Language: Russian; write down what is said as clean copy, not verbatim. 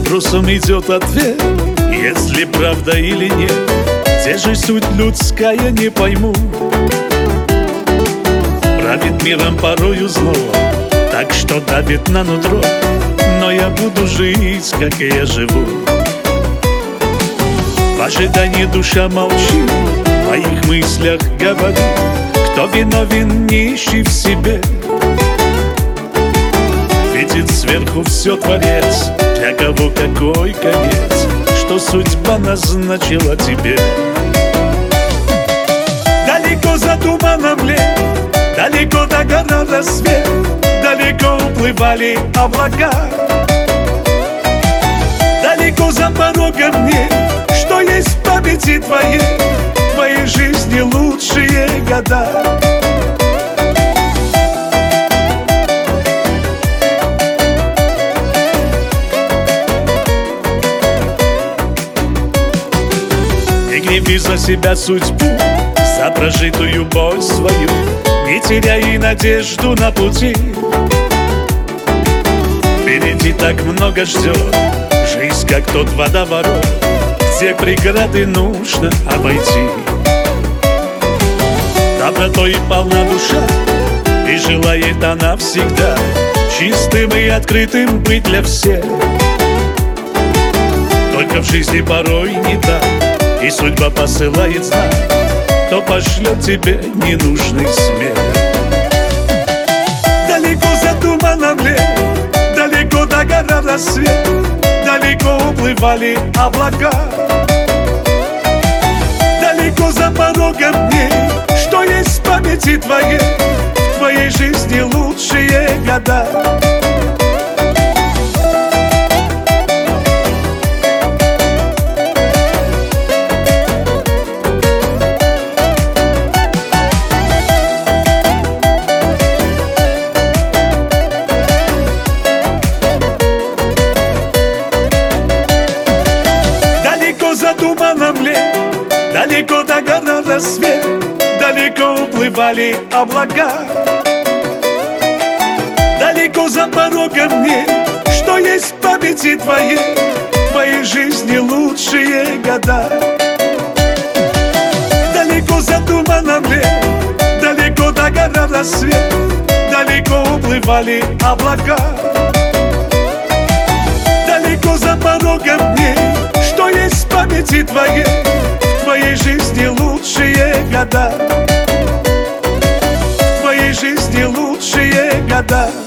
вопросом идет ответ, если правда или нет. Где же суть людская, не пойму. Правит миром порою зло, так что давит на нутро. Но я буду жить, как и я живу. В ожидании душа молчит, в моих мыслях говорит: кто виновен, не ищи в себе. Видит сверху все Творец, для кого какой конец, что судьба назначила тебе. Далеко за туманом лет, далеко догорал рассвет, далеко уплывали облака. Далеко за порогом нет, что есть в памяти твоей, в твоей жизни лучшие года. Не гневи за себя судьбу, за прожитую боль свою, не теряй надежду на пути. Впереди так много ждет, жизнь как тот водоворот, все преграды нужно обойти. Добротой полна душа, и желает она всегда чистым и открытым быть для всех. Только в жизни порой не так, и судьба посылает знак, кто пошлет тебе ненужный смех. Далеко за туманом лет, далеко догорал рассвет, далеко уплывали облака. Далеко за порогом дней, что есть в памяти твоей, в твоей жизни лучшие года. За туманом лет, далеко догорал рассвет, далеко уплывали облака. Далеко за порогом нет, что есть в памяти твоей, в твоей жизни лучшие года. Далеко за туманом лет, далеко догорал рассвет, далеко уплывали облака. Далеко за порогом нет, что есть в памяти твоей, в твоей жизни лучшие года. В твоей жизни лучшие года.